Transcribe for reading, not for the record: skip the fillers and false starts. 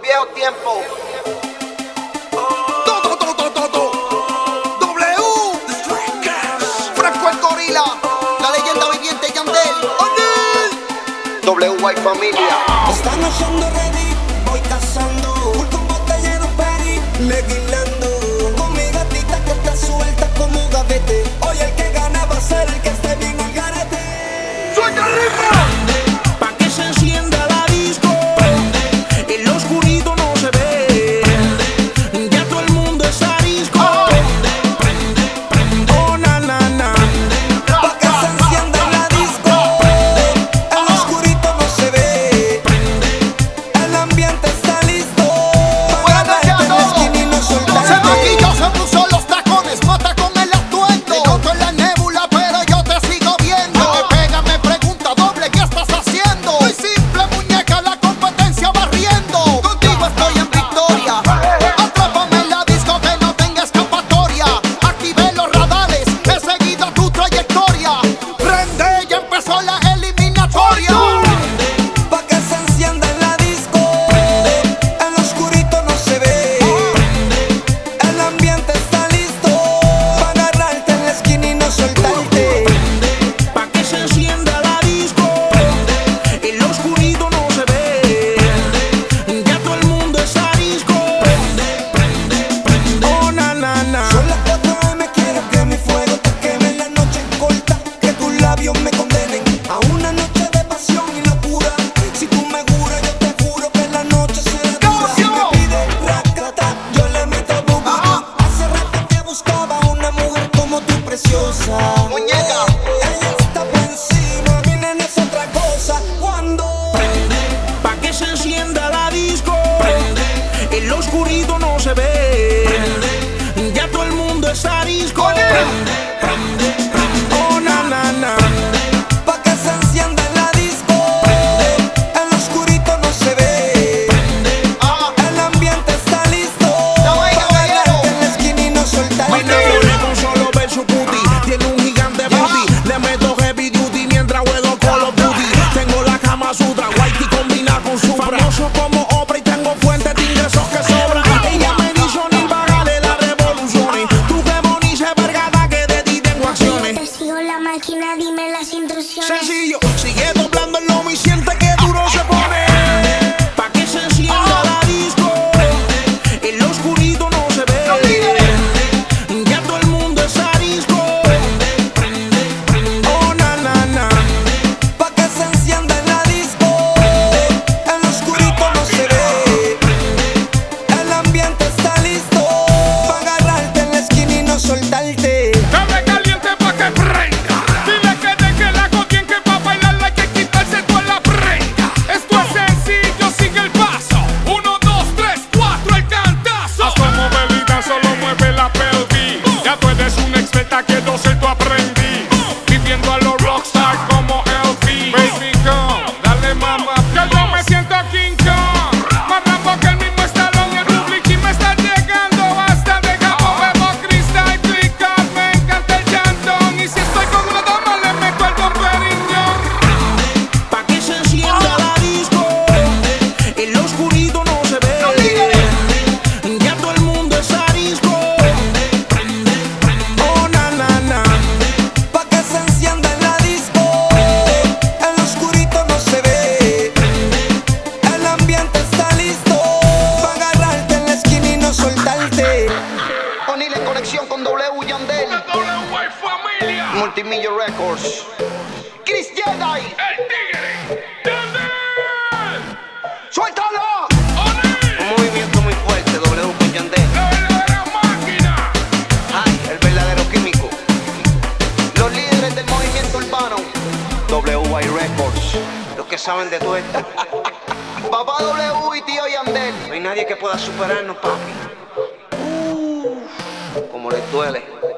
viejos tiempos. Franco el Gorila, la leyenda viviente Yandel. WY Familia. Esta noche ando ready, voy cazando. Full con botellero peri, leguilando. Con mi gatita que está suelta como un gavete. Hoy el que gana va a ser el que esté bien al garete. ¡Suelta el ritmo! Pa' que se encienda la disco. En lo oscurito no se ve. Ya todo el mundo es arisco. Oh, na, na, na. Pa' que se encienda la disco. En lo oscurito no se ve. El ambiente está listo. Para darte en la esquina y no soltarte. Se maquilló, se puso los tacones, mata con el atuendo. Te noto en la nébula, pero yo te sigo viendo. Me pega, me pregunta doble, ¿qué estás haciendo? Muy simple, muñeca, la competencia va riendo. Contigo estoy en victoria. Atrápame en la disco que no tenga escapatoria. Activé los radares, he seguido tu trayectoria. Prende, ya empezó la eliminatoria. Pa' que se encienda en la disco. En lo oscurito no se ve. El ambiente está listo. Pa' agarrarte en la esquina y no soltarte. Pa' que se encienda la disco. En lo oscurito no se ve. Ya todo el mundo es arisco. Oh, na, na, na. Son las 4 AM, quiero que mi fuego te queme en la noche corta. Que tus labios me condenen a una noche de pasión y locura. Si tú me juras, yo te juro que la noche será dura. Si me pide racata, yo le meto bubudú. Hace rato que buscaba una mujer como tú, preciosa. Muñeca. Ella está por encima, mi nena es otra cosa. Cuando pa' que se encienda la disco. En lo oscurito no se ve. Ya todo el mundo es arisco. Oh, na, na, na. Pa' que se encienda la disco. En lo oscurito no se ve. El ambiente está listo. Pa' bailarte en la esquina y no soltarte. Con solo ver su booty. Tiene un gigante booty. Le meto heavy duty mientras juego Call of Duty. Tengo la cama sutra, whitey combina con Supra. Famoso como Oprah y tengo fuentes de ingresos que sobran. Ella me dijo ni pagarle las revoluciones. Tú que bonice vergada que de ti tengo acciones. Te sigo la máquina, dime las instrucciones. Sencillo, sigue doblando el lomo y siente que duro se pone. Pa' que se encienda la disco. En lo oscurito no se ve. Ya todo el mundo es arisco. Oh, na, na, na. Pa' que se encienda la disco. En lo oscurito no se ve. El ambiente está listo. Pa' agarrarte en la esquina y no soltarte. Dame caliente pa' que prenda. Dile que deje la bien que pa' bailarla hay que quitarse toda la prenda. Esto es sencillo, sigue el paso. 1, 2, 3, 4, el cantazo. Haz como Belita, solo mueve la pelvis. Ya tú eres una experta que no sé tú aprendí. Viviendo a los rockstar como LP. Baby come, dale mama. Que yo me siento King Kong. Más rambo que el mismo Stallone y el Public y me está llegando. Hasta de cabo bebo cristal, clicar, me encanta el llantón. Y si estoy con una dama le meto el Don Periñón. Pa' que se encienda la disco. En lo oscurito no se ve. Ya todo el mundo es arisco. Oh, na, na, na. Pa' que se encienda la disco. En lo oscurito no se ve. El ambiente está listo. Pa' agarrarte en la esquina y no soltarte. O'Neal en conexión con W Yandel. WY Familia. Multimillia Records. Chris Jedi. El tigre. Yandel. ¡Suéltalo! O'Neal. Un movimiento muy fuerte, W con Yandel. La verdadera máquina. Ay, el verdadero químico. Los líderes del movimiento urbano. WY Records. Los que saben de todo esto. Papá W y tío Yandel. No hay nadie que pueda superarnos, papi. Como les duele.